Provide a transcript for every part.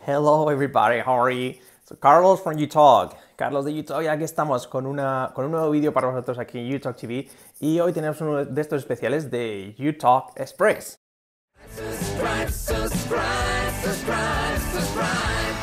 Hello everybody, how are you? So Carlos from UTalk. Carlos de UTalk, y aquí estamos con un nuevo vídeo para vosotros aquí en UTalk TV y hoy tenemos uno de estos especiales de UTalk Express. Subscribe, subscribe, subscribe, subscribe.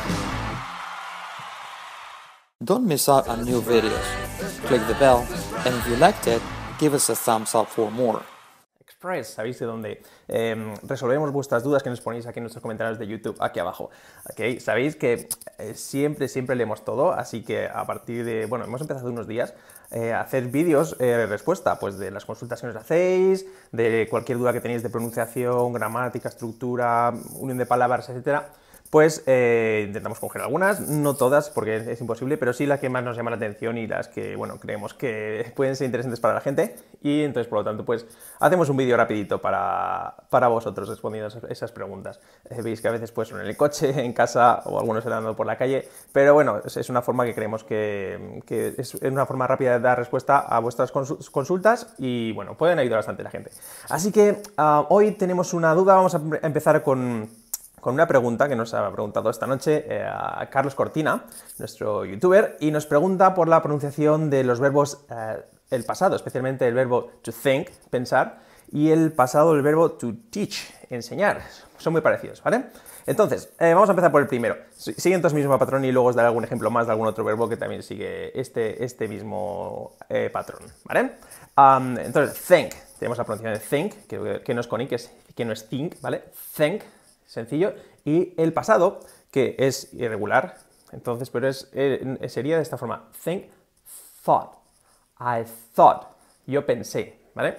Don't miss out on new videos. Click the bell, and if you liked it, give us a thumbs up for more. Express, sabéis de dónde resolvemos vuestras dudas que nos ponéis aquí en nuestros comentarios de YouTube, aquí abajo. ¿Okay? Sabéis que siempre leemos todo, así que a partir de, bueno, hemos empezado hace unos días a hacer vídeos respuesta, pues de las consultas que nos hacéis, de cualquier duda que tenéis de pronunciación, gramática, estructura, unión de palabras, etcétera. Pues intentamos coger algunas, no todas porque es imposible, pero sí las que más nos llaman la atención y las que, bueno, creemos que pueden ser interesantes para la gente. Y entonces, por lo tanto, pues hacemos un vídeo rapidito para vosotros respondiendo esas preguntas. Veis que a veces pues son en el coche, en casa o algunos andando por la calle, pero bueno, es una forma que creemos que es una forma rápida de dar respuesta a vuestras consultas y, bueno, pueden ayudar bastante a la gente. Así que hoy tenemos una duda, vamos a empezar con una pregunta que nos ha preguntado esta noche a Carlos Cortina, nuestro youtuber, y nos pregunta por la pronunciación de los verbos el pasado, especialmente el verbo to think, pensar, y el pasado el verbo to teach, enseñar. Son muy parecidos, ¿vale? Entonces, vamos a empezar por el primero. Siguen todos el mismo patrón y luego os daré algún ejemplo más de algún otro verbo que también sigue este mismo patrón, ¿vale? Entonces, think, tenemos la pronunciación de think, que no es con i, que no es think, ¿vale? Think, sencillo, y el pasado, que es irregular, entonces, pero sería de esta forma, think, thought, I thought, yo pensé, ¿vale?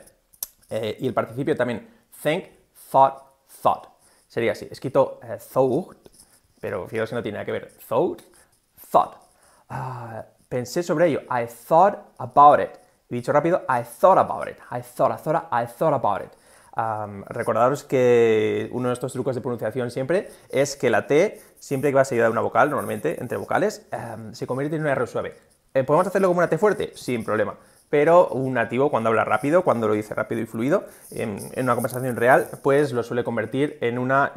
Y el participio también, think, thought, thought, sería así, escrito thought, pero fijaos que no tiene nada que ver, thought, thought, pensé sobre ello, I thought about it, he dicho rápido, I thought about it, I thought about it. Recordaros que uno de estos trucos de pronunciación siempre es que la T, siempre que va seguida de una vocal, normalmente, entre vocales, se convierte en una R suave. ¿Podemos hacerlo como una T fuerte? Sin problema. Pero un nativo, cuando habla rápido, cuando lo dice rápido y fluido, en una conversación real, pues lo suele convertir en una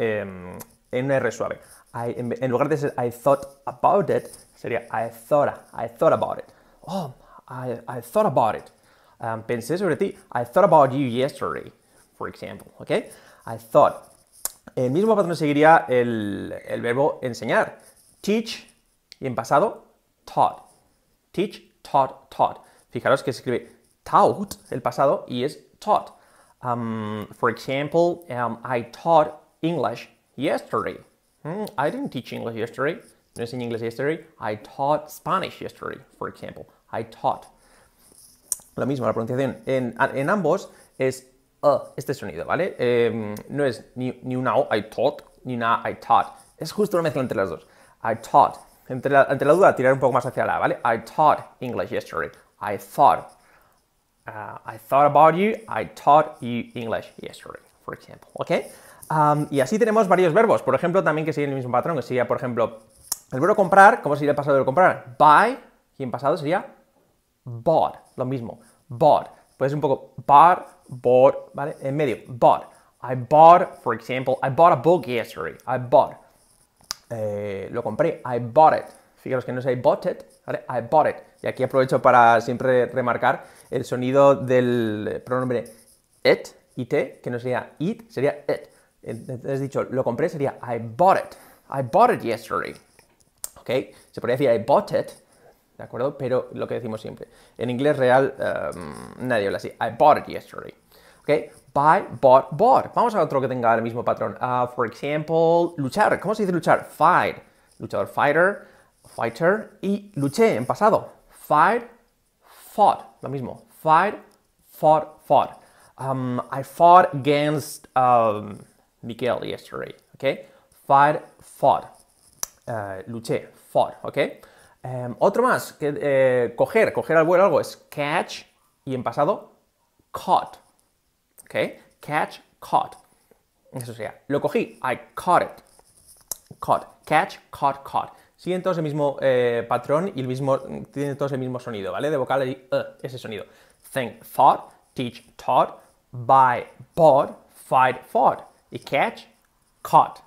R suave. En lugar de ser I thought about it, sería I thought about it. Oh, I thought about it. Pensé sobre ti. I thought about you yesterday. For example, ¿ok? I thought. El mismo patrón seguiría el verbo enseñar. Teach, y en pasado, taught. Teach, taught, taught. Fijaros que se escribe taught, el pasado, y es taught. For example, I taught English yesterday. I didn't teach English yesterday. No enseñé inglés yesterday. I taught Spanish yesterday, for example. I taught. Lo mismo, la pronunciación en ambos es este sonido, ¿vale? No es ni una O, I taught, ni una I taught. Es justo una mezcla entre las dos. I taught. Entre la duda, tirar un poco más hacia la, ¿vale? I taught English yesterday. I thought about you. I taught you English yesterday, for example, ¿ok? Y así tenemos varios verbos. Por ejemplo, también que siguen el mismo patrón, que sería, por ejemplo, el verbo comprar. ¿Cómo sería el pasado de comprar? Buy, y en pasado sería bought. Lo mismo, bought. Puede ser un poco bought, ¿vale? En medio, bought. I bought, for example, I bought a book yesterday. I bought. Lo compré. I bought it. Fijaros que no es I bought it, ¿vale? I bought it. Y aquí aprovecho para siempre remarcar el sonido del pronombre it, que no sería it, sería it. Entonces dicho, lo compré sería I bought it. I bought it yesterday. ¿Ok? Se podría decir I bought it, ¿de acuerdo? Pero lo que decimos siempre. En inglés real, nadie habla así. I bought it yesterday. ¿Ok? Buy, bought, bought. Vamos a otro que tenga el mismo patrón. For example, luchar. ¿Cómo se dice luchar? Fight. Luchador, fighter. Y luché en pasado. Fight, fought. Lo mismo. Fight, fought. I fought against Miguel yesterday. ¿Ok? Fight, fought. Luché, fought. ¿Ok? Otro más, coger al vuelo algo es catch y en pasado caught. ¿Ok? Catch, caught. Eso sería, lo cogí, I caught it. Caught, catch, caught. Siguen todos el mismo patrón y tienen todos el mismo sonido, ¿vale? De vocal y ese sonido. Think, thought, teach, taught, buy, bought, fight, fought. Y catch, caught.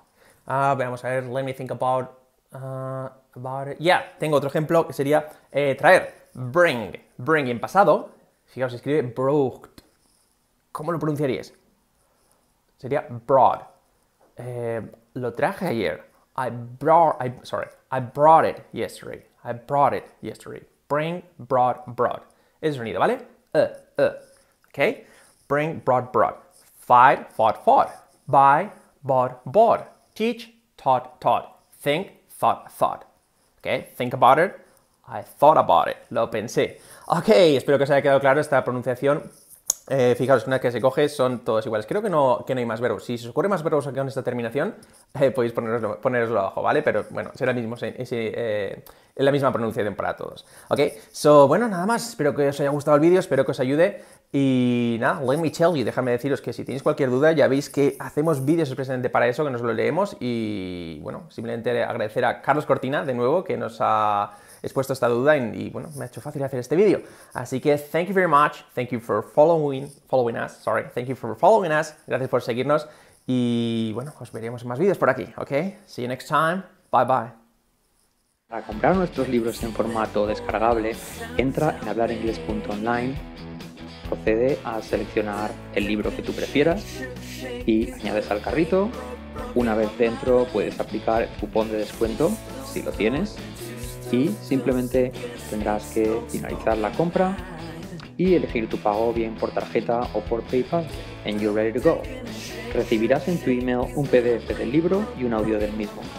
Vamos a ver, let me think about it. Yeah, tengo otro ejemplo que sería traer. Bring. Bring en pasado. Fijaos, se escribe brought. ¿Cómo lo pronunciarías? Sería brought. Lo traje ayer. I brought it yesterday. I brought it yesterday. Bring, brought. Ese sonido, ¿vale? Okay? Bring, brought. Fight, fought. Buy, bought. Teach, taught. Think, thought. Okay? Think about it. I thought about it. Lo pensé. Ok, espero que os haya quedado claro esta pronunciación. Fijaros que una vez que se coge son todos iguales. Creo que no hay más verbos. Si se os ocurre más verbos aquí con esta terminación, podéis poneroslo abajo, ¿vale? Pero bueno, será la misma pronunciación para todos. Ok, bueno, nada más. Espero que os haya gustado el vídeo, espero que os ayude. Y nada, let me tell you, déjame deciros que si tenéis cualquier duda, ya veis que hacemos vídeos expresamente para eso, que nos lo leemos. Y bueno, simplemente agradecer a Carlos Cortina, de nuevo, que nos ha expuesto esta duda y bueno, me ha hecho fácil hacer este vídeo. Así que thank you very much, thank you for following us, thank you for following us, gracias por seguirnos y bueno, os veremos en más vídeos por aquí, ¿ok? See you next time, bye bye. Para comprar nuestros libros en formato descargable, entra en hablaringlés.online, procede a seleccionar el libro que tú prefieras y añades al carrito. Una vez dentro puedes aplicar el cupón de descuento si lo tienes y simplemente tendrás que finalizar la compra y elegir tu pago bien por tarjeta o por PayPal and you're ready to go. Recibirás en tu email un PDF del libro y un audio del mismo.